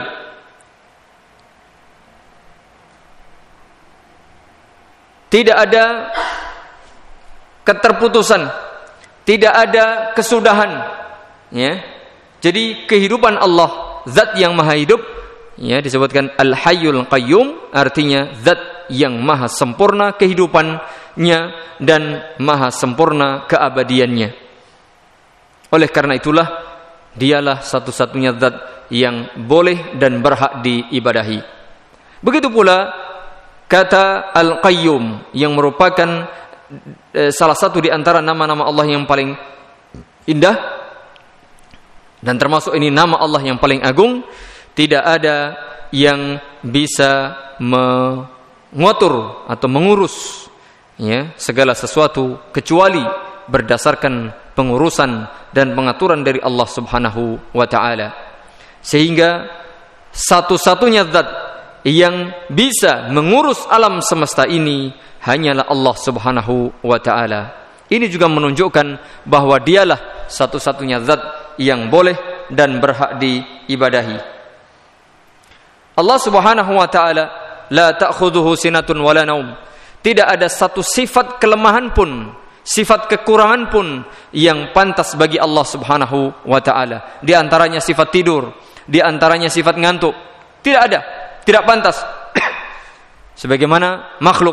Tidak ada keterputusan, tidak ada kesudahan, ya. Jadi kehidupan Allah, zat yang maha hidup, ya, disebutkan Al-Hayyul Qayyum, artinya zat yang maha sempurna kehidupannya dan maha sempurna keabadiannya. Oleh karena itulah dialah satu-satunya zat yang boleh dan berhak diibadahi. Begitu pula kata Al-Qayyum, yang merupakan salah satu di antara nama-nama Allah yang paling indah, dan termasuk ini nama Allah yang paling agung. Tidak ada yang bisa mengatur atau mengurus, ya, segala sesuatu kecuali berdasarkan pengurusan dan pengaturan dari Allah Subhanahu wa taala. Sehingga satu-satunya zat yang bisa mengurus alam semesta ini hanyalah Allah Subhanahu wa taala. Ini juga menunjukkan bahwa dialah satu-satunya zat yang boleh dan berhak diibadahi. Allah Subhanahu wa taala la ta'khudhuhu sinatun wala naum. Tidak ada satu sifat kelemahan pun, sifat kekurangan pun yang pantas bagi Allah Subhanahu wa taala. Di antaranya sifat tidur, di antaranya sifat ngantuk. Tidak ada, tidak pantas. Sebagaimana makhluk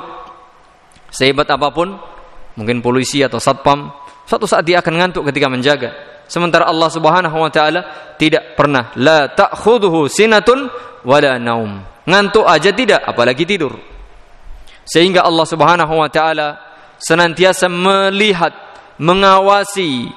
sehebat apapun, mungkin polisi atau satpam, suatu saat dia akan ngantuk ketika menjaga. Sementara Allah Subhanahu wa taala tidak pernah. La ta'khudhuhu sinatun wala naum. Ngantuk aja tidak, apalagi tidur. Sehingga Allah Subhanahu wa taala senantiasa melihat, mengawasi,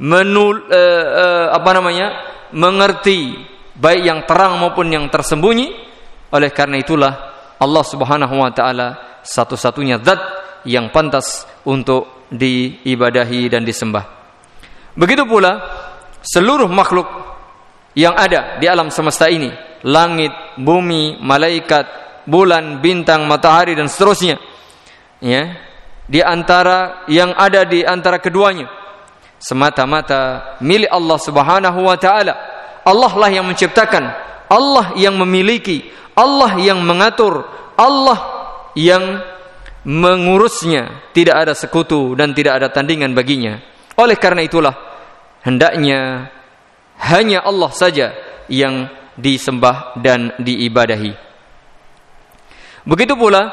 mengerti baik yang terang maupun yang tersembunyi. Oleh karena itulah Allah Subhanahu wa taala satu-satunya zat yang pantas untuk diibadahi dan disembah. Begitu pula seluruh makhluk yang ada di alam semesta ini, langit, bumi, malaikat, bulan, bintang, matahari dan seterusnya. Ya, di antara yang ada di antara keduanya semata-mata milik Allah Subhanahu wa taala. Allah lah yang menciptakan, Allah yang memiliki, Allah yang mengatur, Allah yang mengurusnya, tidak ada sekutu dan tidak ada tandingan baginya. Oleh karena itulah hendaknya hanya Allah saja yang disembah dan diibadahi. Begitu pula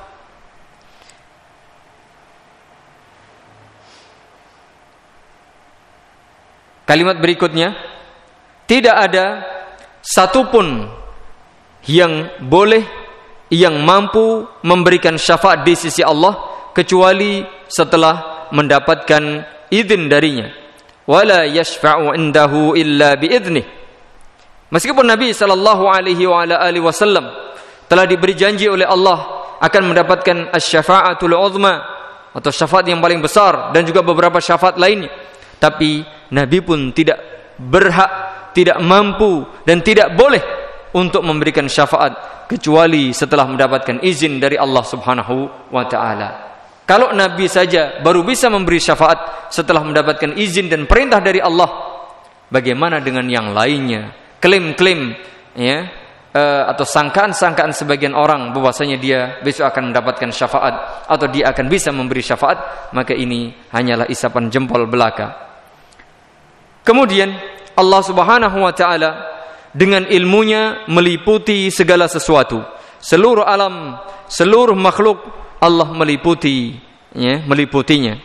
kalimat berikutnya, tidak ada satupun yang boleh, yang mampu memberikan syafaat di sisi Allah kecuali setelah mendapatkan izin darinya. Wala yashfa'u indahu illa bi'idnih. Meskipun Nabi sallallahu alaihi wasallam telah diberi janji oleh Allah akan mendapatkan asy-syafa'atul 'uzma atau syafaat yang paling besar dan juga beberapa syafaat lainnya, tapi Nabi pun tidak berhak, tidak mampu dan tidak boleh untuk memberikan syafaat kecuali setelah mendapatkan izin dari Allah Subhanahu wa taala. Kalau Nabi saja baru bisa memberi syafaat setelah mendapatkan izin dan perintah dari Allah, bagaimana dengan yang lainnya? Klaim-klaim ya, atau sangkaan-sangkaan sebagian orang bahwasanya dia besok akan mendapatkan syafaat atau dia akan bisa memberi syafaat, maka ini hanyalah isapan jempol belaka. Kemudian Allah Subhanahu wa taala dengan ilmunya meliputi segala sesuatu, seluruh alam, seluruh makhluk Allah meliputinya.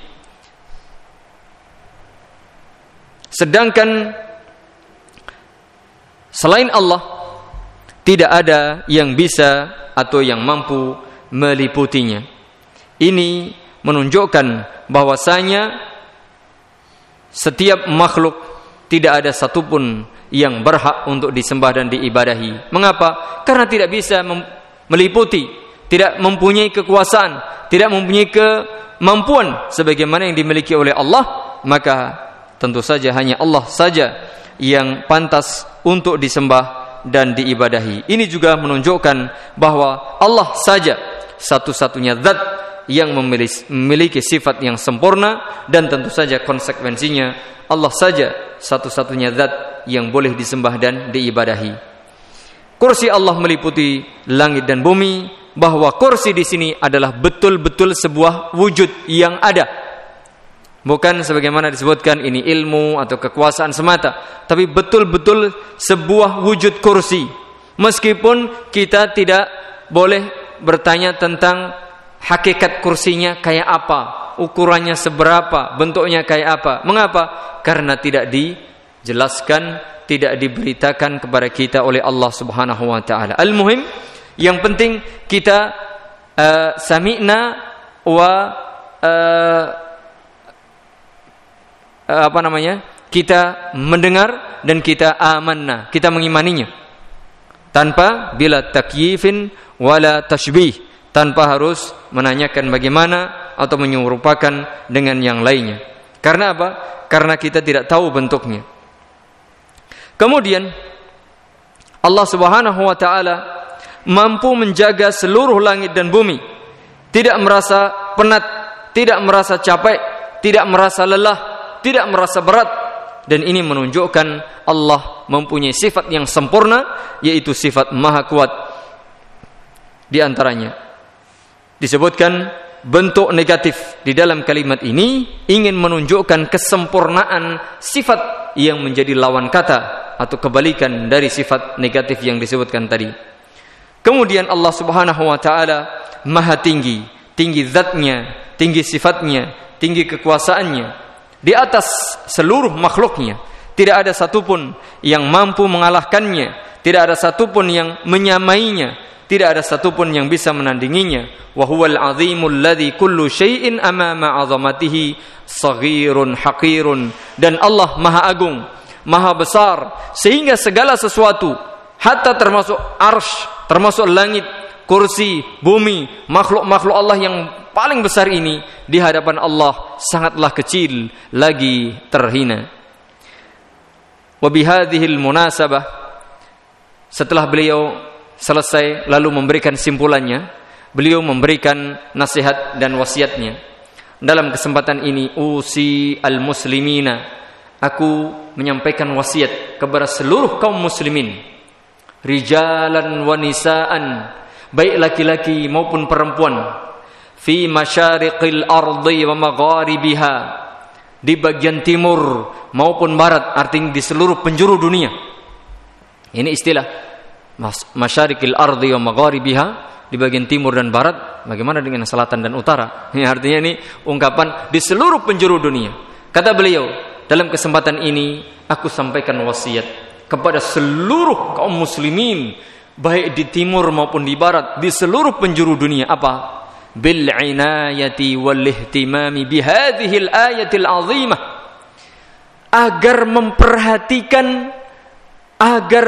Sedangkan selain Allah tidak ada yang bisa atau yang mampu meliputinya. Ini menunjukkan bahwasanya setiap makhluk tidak ada satupun yang berhak untuk disembah dan diibadahi. Mengapa? Karena tidak bisa meliputi, tidak mempunyai kekuasaan, tidak mempunyai kemampuan sebagaimana yang dimiliki oleh Allah. Maka tentu saja hanya Allah saja yang pantas untuk disembah dan diibadahi. Ini juga menunjukkan bahwa Allah saja satu-satunya zat yang memiliki sifat yang sempurna, dan tentu saja konsekuensinya Allah saja satu-satunya zat yang boleh disembah dan diibadahi. Kursi Allah meliputi langit dan bumi, bahwa kursi di sini adalah betul-betul sebuah wujud yang ada. Bukan sebagaimana disebutkan ini ilmu atau kekuasaan semata, tapi betul-betul sebuah wujud kursi. Meskipun kita tidak boleh bertanya tentang hakikat kursinya kayak apa, ukurannya seberapa, bentuknya kayak apa. Mengapa? Karena tidak dijelaskan, tidak diberitakan kepada kita oleh Allah Subhanahu wa taala. Al-muhim, yang penting kita sami'na wa kita mendengar dan kita amanna, kita mengimaninya tanpa bila takyifin wala tashbih, tanpa harus menanyakan bagaimana atau menyerupakan dengan yang lainnya. Karena apa? Karena kita tidak tahu bentuknya. Kemudian Allah Subhanahu wa taala mampu menjaga seluruh langit dan bumi, tidak merasa penat, tidak merasa capek, tidak merasa lelah, tidak merasa berat. Dan ini menunjukkan Allah mempunyai sifat yang sempurna, yaitu sifat maha kuat. Di antaranya disebutkan bentuk negatif di dalam kalimat ini ingin menunjukkan kesempurnaan sifat yang menjadi lawan kata atau kebalikan dari sifat negatif yang disebutkan tadi. Kemudian Allah Subhanahu wa taala maha tinggi, tinggi zatnya, tinggi sifatnya, tinggi kekuasaannya, di atas seluruh makhluknya, tidak ada satupun yang mampu mengalahkannya, tidak ada satupun yang menyamainya, tidak ada satupun yang bisa menandinginya. Wa huwal azimul ladzi kullu syai'in amama 'azamatihi saghirun haqirun. Dan Allah Maha Agung, Maha Besar, sehingga segala sesuatu, hatta termasuk arsy, termasuk langit, kursi, bumi, makhluk-makhluk Allah yang paling besar ini, di hadapan Allah sangatlah kecil lagi terhina. Wa bihadhil munasabah, setelah beliau selesai lalu memberikan simpulannya, beliau memberikan nasihat dan wasiatnya. Dalam kesempatan ini, usi al-muslimina, aku menyampaikan wasiat kepada seluruh kaum muslimin, rijalan wa nisaan, baik laki-laki maupun perempuan, fi masyariqil ardi wa magharibiha, di bagian timur maupun barat, artinya di seluruh penjuru dunia. Ini istilah masyariqil ardi wa magharibiha, di bagian timur dan barat. Bagaimana dengan selatan dan utara? Ini artinya ini ungkapan di seluruh penjuru dunia. Kata beliau, dalam kesempatan ini aku sampaikan wasiat kepada seluruh kaum muslimin, baik di timur maupun di barat, di seluruh penjuru dunia. Apa? Bil inayati wal ihtimami bihadhil ayatil azimah, agar memperhatikan, agar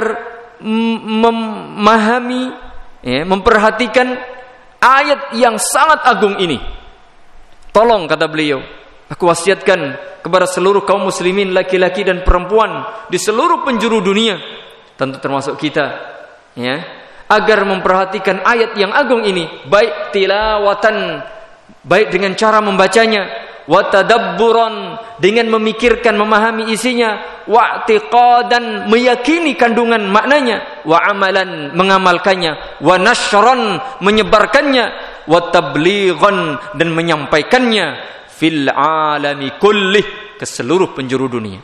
memahami, memperhatikan ayat yang sangat agung ini. Tolong, kata beliau, aku wasiatkan kepada seluruh kaum muslimin, laki-laki dan perempuan di seluruh penjuru dunia, tentu termasuk kita, ya, agar memperhatikan ayat yang agung ini, baik tilawatan, baik dengan cara membacanya, wa tadabburan, dengan memikirkan, memahami isinya, wa i'tiqadan, meyakini kandungan maknanya, wa amalan, mengamalkannya, wa nashran, menyebarkannya, wa tablighan, dan menyampaikannya, fil alami kullih, ke seluruh penjuru dunia.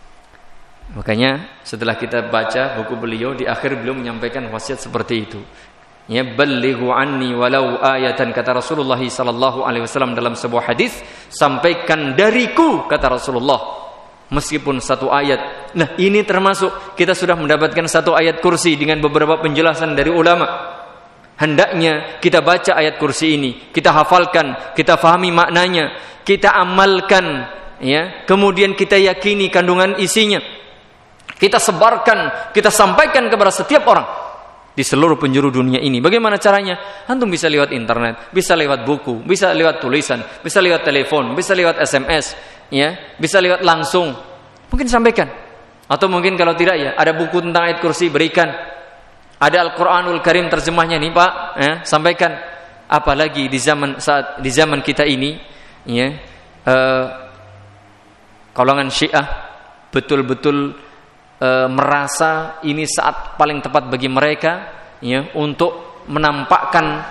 Makanya setelah kita baca buku beliau, di akhir beliau menyampaikan wasiat seperti itu. Ya, ballighu anni walau ayatan, kata Rasulullah sallallahu alaihi wasallam dalam sebuah hadis, sampaikan dariku, kata Rasulullah, meskipun satu ayat. Nah, ini termasuk kita sudah mendapatkan satu ayat kursi dengan beberapa penjelasan dari ulama. Hendaknya kita baca ayat kursi ini, kita hafalkan, kita fahami maknanya, kita amalkan, ya, kemudian kita yakini kandungan isinya, kita sebarkan, kita sampaikan kepada setiap orang di seluruh penjuru dunia ini. Bagaimana caranya? Antum bisa lewat internet, bisa lewat buku, bisa lewat tulisan, bisa lewat telepon, bisa lewat SMS, ya, bisa lewat langsung. Mungkin sampaikan. Atau mungkin kalau tidak, ya, ada buku tentang ayat kursi, berikan. Ada Al-Qur'anul Karim terjemahnya nih, Pak, ya, sampaikan. Apalagi di zaman kita ini, ya, kalangan Syiah betul-betul merasa ini saat paling tepat bagi mereka, ya, untuk menampakkan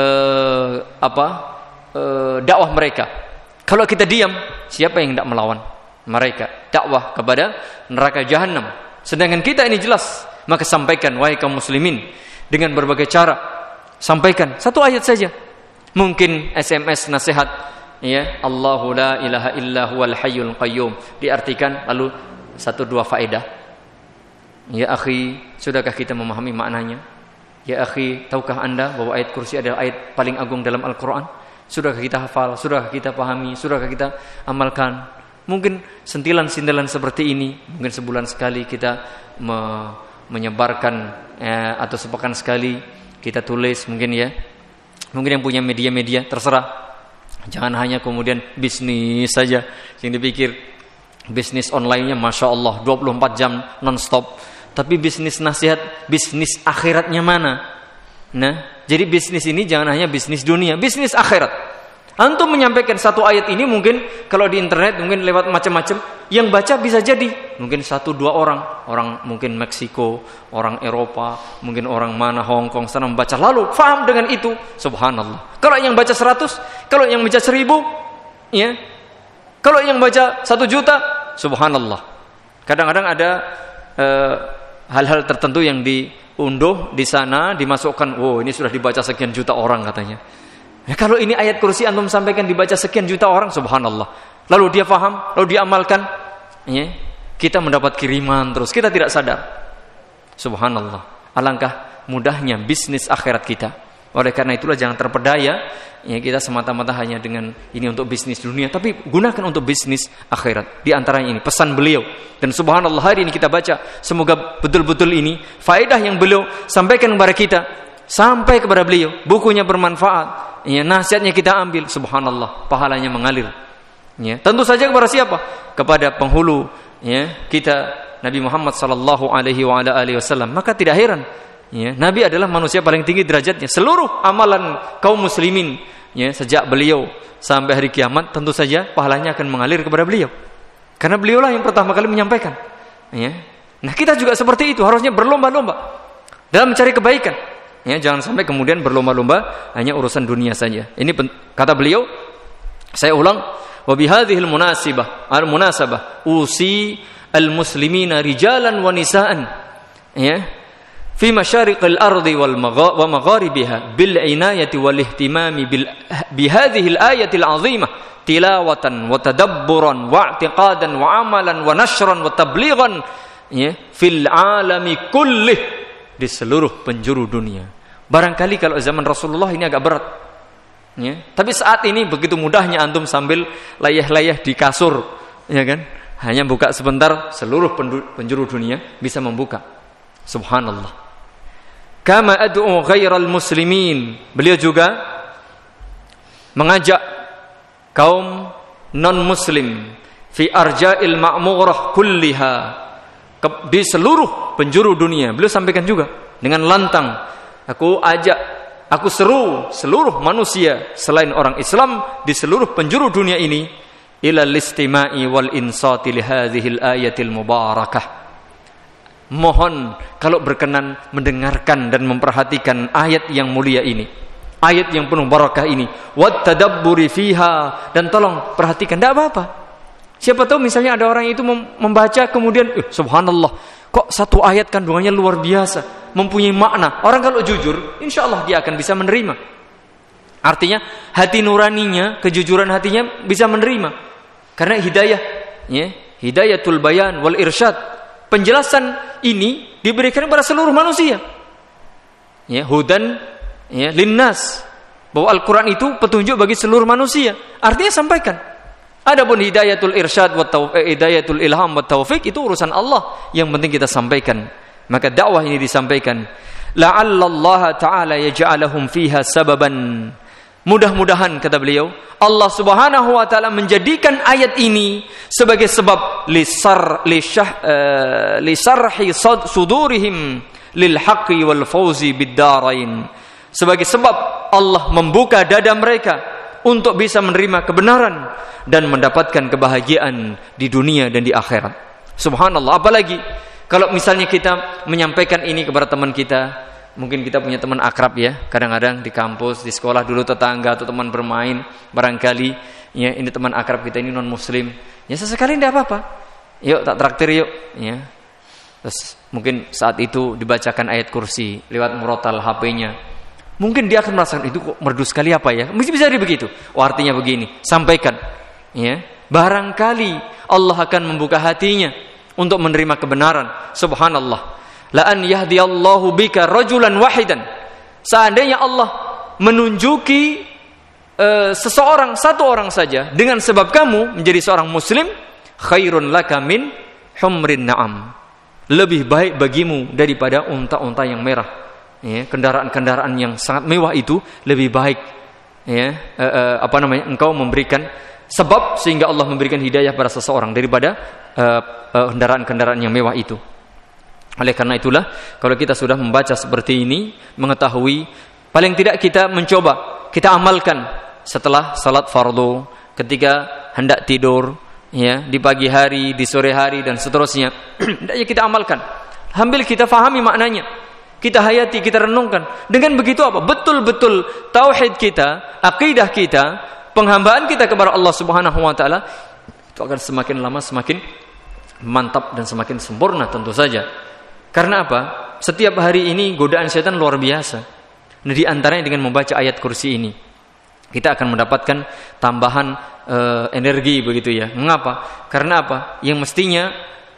dakwah mereka. Kalau kita diam, siapa yang tidak melawan mereka? Dakwah kepada neraka jahanam. Sedangkan kita ini jelas. Maka sampaikan, wahai kaum muslimin, dengan berbagai cara. Sampaikan satu ayat saja. Mungkin SMS nasihat, ya, Allahu la ilaha illa huwal hayyul qayyum, diartikan lalu 1-2 faedah. Ya akhi, sudahkah kita memahami maknanya? Ya akhi, tahukah Anda bahwa ayat kursi adalah ayat paling agung dalam Al-Quran? Sudahkah kita hafal? Sudahkah kita pahami? Sudahkah kita amalkan? Mungkin sentilan-sentilan seperti ini, mungkin sebulan sekali kita menyebarkan, atau sepekan sekali kita tulis, mungkin, ya. Mungkin yang punya media-media, terserah. Jangan hanya kemudian bisnis saja yang dipikir. Bisnis online-nya Masya Allah 24 jam non-stop. Tapi bisnis nasihat, bisnis akhiratnya mana? Nah, jadi bisnis ini jangan hanya bisnis dunia, bisnis akhirat. Antum menyampaikan satu ayat ini, mungkin kalau di internet, mungkin lewat macam-macam, yang baca bisa jadi mungkin 1-2 orang mungkin Meksiko, orang Eropa, mungkin orang mana, Hong Kong sana membaca, lalu faham dengan itu, subhanallah. Kalau yang baca 100, kalau yang baca 1000, ya, kalau yang baca 1 juta, subhanallah. Kadang-kadang ada hal-hal tertentu yang diunduh di sana, dimasukkan, oh ini sudah dibaca sekian juta orang katanya. Ya, kalau ini ayat kursi antum sampaikan dibaca sekian juta orang, subhanallah. Lalu dia faham, lalu dia amalkan, ya. Kita mendapat kiriman terus, kita tidak sadar. Subhanallah. Alangkah mudahnya bisnis akhirat kita. Oleh karena itulah jangan terpedaya ya kita semata-mata hanya dengan ini untuk bisnis dunia, tapi gunakan untuk bisnis akhirat. Di antaranya ini pesan beliau, dan subhanallah hari ini kita baca, semoga betul-betul ini faedah yang beliau sampaikan kepada kita sampai kepada beliau, bukunya bermanfaat, ya nasihatnya kita ambil, subhanallah pahalanya mengalir. Ya, tentu saja kepada siapa? Kepada penghulu ya kita Nabi Muhammad sallallahu alaihi wasallam. Maka tidak heran ya, Nabi adalah manusia paling tinggi derajatnya. Seluruh amalan kaum muslimin ya sejak beliau sampai hari kiamat tentu saja pahalanya akan mengalir kepada beliau. Karena beliaulah yang pertama kali menyampaikan. Ya. Nah, kita juga seperti itu, harusnya berlomba-lomba dalam mencari kebaikan. Ya, jangan sampai kemudian berlomba-lomba hanya urusan dunia saja. Ini kata beliau, saya ulang, wa bihadhil munasabah usi al-muslimina rijalan wa nisaan. Ya. Fi masyariqil ardi wa magharibiha bil inayati wal ihtimami bihadhihi al-ayati al-'azimah tilawatan wa tadabburan wa i'tiqadan wa amalan wa nashran wa tablighan ya fil 'alami kullih, di seluruh penjuru dunia. Barangkali kalau zaman Rasulullah ini agak berat ya, tapi saat ini begitu mudahnya antum sambil layah-layah di kasur ya kan, hanya buka sebentar seluruh penjuru dunia bisa membuka. Subhanallah. Kama ad'u ghairal muslimin, beliau juga mengajak kaum non-muslim fi arja'il ma'murah kulliha, di seluruh penjuru dunia. Beliau sampaikan juga dengan lantang, aku seru seluruh manusia selain orang Islam di seluruh penjuru dunia ini ila listima'i wal insati li hadhil ayatil mubarakah. Mohon kalau berkenan mendengarkan dan memperhatikan ayat yang mulia ini, ayat yang penuh barakah ini, wat tadabburi fiha, dan tolong perhatikan. Tidak apa-apa, siapa tahu misalnya ada orang itu membaca kemudian subhanallah, kok satu ayat kandungannya luar biasa, mempunyai makna. Orang kalau jujur, insya Allah dia akan bisa menerima. Artinya hati nuraninya, kejujuran hatinya bisa menerima, karena hidayah ya, hidayatul bayan wal irsyad. Penjelasan ini diberikan kepada seluruh manusia. Ya, hudan ya linnas. Bahwa Al-Qur'an itu petunjuk bagi seluruh manusia. Artinya sampaikan. Adapun hidayatul irsyad wa hidayatul ilham wa taufik itu urusan Allah, yang penting kita sampaikan. Maka dakwah ini disampaikan. La'alla Allah ta'ala yaj'alahum fiha sababan. Mudah-mudahan kata beliau, Allah Subhanahu wa taala menjadikan ayat ini sebagai sebab lisarhi sudurihim lil haqqi wal fawzi bid-darain. Sebagai sebab Allah membuka dada mereka untuk bisa menerima kebenaran dan mendapatkan kebahagiaan di dunia dan di akhirat. Subhanallah, apalagi kalau misalnya kita menyampaikan ini kepada teman kita. Mungkin kita punya teman akrab ya, kadang-kadang di kampus, di sekolah dulu tetangga atau teman bermain, barangkali ya ini teman akrab kita ini non muslim. Ya sesekali tidak apa-apa. Yuk tak traktir yuk ya. Terus mungkin saat itu dibacakan ayat kursi lewat murotal HP-nya. Mungkin dia akan merasakan itu kok merdu sekali apa ya? Mesti bisa jadi begitu. Oh artinya begini, sampaikan ya. Barangkali Allah akan membuka hatinya untuk menerima kebenaran. Subhanallah. La an yahdiyallahu bika rajulan wahidan. Seandainya Allah menunjuki seseorang, satu orang saja dengan sebab kamu menjadi seorang muslim, khairun laka min humrin na'am. Lebih baik bagimu daripada unta-unta yang merah. Ya, kendaraan-kendaraan yang sangat mewah itu lebih baik. Ya, engkau memberikan sebab sehingga Allah memberikan hidayah pada seseorang daripada kendaraan-kendaraan yang mewah itu. Oleh karena itulah, kalau kita sudah membaca seperti ini, mengetahui, paling tidak kita mencoba, kita amalkan setelah salat fardu, ketika hendak tidur, ya, di pagi hari, di sore hari, dan seterusnya. Hendaknya kita amalkan, sambil kita fahami maknanya, kita hayati, kita renungkan. Dengan begitu apa? Betul-betul tauhid kita, akidah kita, penghambaan kita kepada Allah Subhanahu wa taala itu akan semakin lama semakin mantap dan semakin sempurna tentu saja. Karena apa? Setiap hari ini godaan setan luar biasa. Nah, di antaranya dengan membaca ayat kursi ini, kita akan mendapatkan tambahan energi begitu ya. Mengapa? Karena apa? Yang mestinya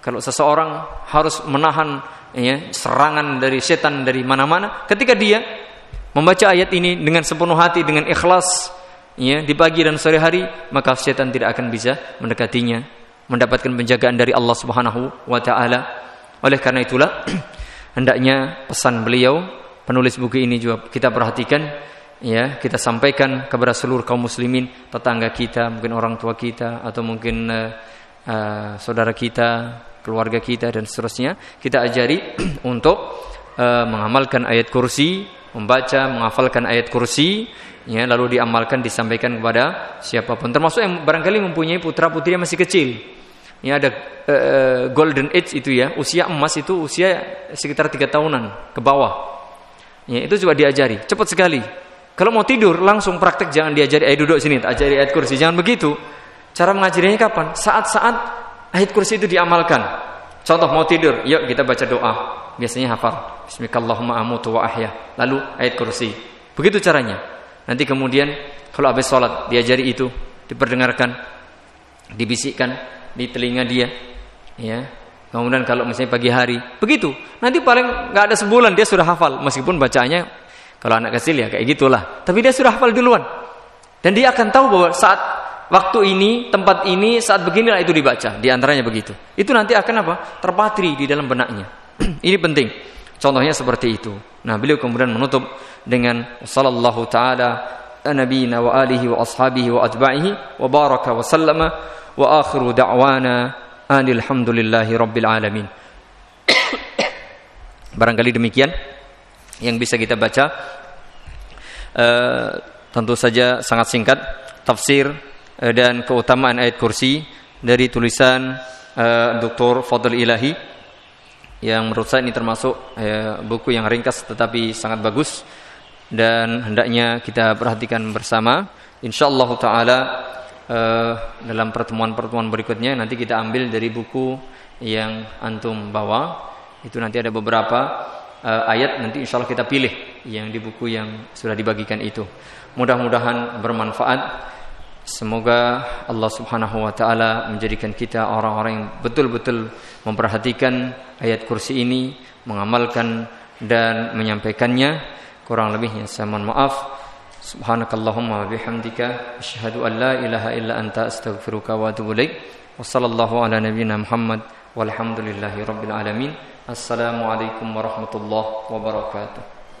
Kalau seseorang harus menahan serangan dari setan dari mana-mana, ketika dia membaca ayat ini dengan sepenuh hati, dengan ikhlas, di pagi dan sore hari, maka setan tidak akan bisa mendekatinya, mendapatkan penjagaan dari Allah Subhanahu wa taala. Oleh karena itulah hendaknya pesan beliau, penulis buku ini juga kita perhatikan, kita sampaikan kepada seluruh kaum muslimin, tetangga kita, mungkin orang tua kita, atau mungkin saudara kita, keluarga kita dan seterusnya, kita ajari untuk mengamalkan ayat kursi, membaca, menghafalkan ayat kursi, lalu diamalkan, disampaikan kepada siapapun, termasuk yang barangkali mempunyai putra-putri yang masih kecil. Ada golden age itu usia emas itu usia sekitar 3 tahunan ke bawah. Itu juga diajari, cepat sekali. Kalau mau tidur langsung praktek, jangan diajari ayo duduk sini, tak ajari ayat kursi, jangan begitu. Cara mengajarinya kapan? Saat-saat ayat kursi itu diamalkan. Contoh mau tidur, yuk kita baca doa. Biasanya hafal Bismikallahumma amutu wa ahya, lalu ayat kursi. Begitu caranya. Nanti kemudian kalau habis sholat diajari itu, diperdengarkan, dibisikkan di telinga dia, Kemudian kalau misalnya pagi hari, begitu. Nanti paling nggak ada sebulan dia sudah hafal, meskipun bacaannya kalau anak kecil kayak gitulah. Tapi dia sudah hafal duluan, dan dia akan tahu bahwa saat waktu ini, tempat ini, saat beginilah itu dibaca. Di antaranya begitu. Itu nanti akan terpatri di dalam benaknya. Ini penting. Contohnya seperti itu. Nah, beliau kemudian menutup dengan sallallahu taala nabiyina wa alihi wa ashabihi wa atba'ihi wa baraka wa sallama wa akhiru da'wana alhamdulillahi rabbil alamin. Barangkali demikian yang bisa kita baca. Tentu saja sangat singkat tafsir dan keutamaan ayat kursi dari tulisan Dr. Fadl Ilahi, yang menurut saya ini termasuk buku yang ringkas tetapi sangat bagus, dan hendaknya kita perhatikan bersama. Insyaallah taala dalam pertemuan-pertemuan berikutnya nanti kita ambil dari buku yang antum bawa. Itu nanti ada beberapa ayat, nanti insyaallah kita pilih yang di buku yang sudah dibagikan itu. Mudah-mudahan bermanfaat. Semoga Allah Subhanahu wa taala menjadikan kita orang-orang yang betul-betul memperhatikan ayat kursi ini, mengamalkan dan menyampaikannya. Kurang lebihnya saya mohon maaf. Subhanakallahumma wa bihamdika asyhadu an la ilaha illa anta astaghfiruka wa atubu ilaik. Wassallallahu ala nabiyyina Muhammad walhamdulillahi rabbil alamin. Assalamualaikum warahmatullahi wabarakatuh.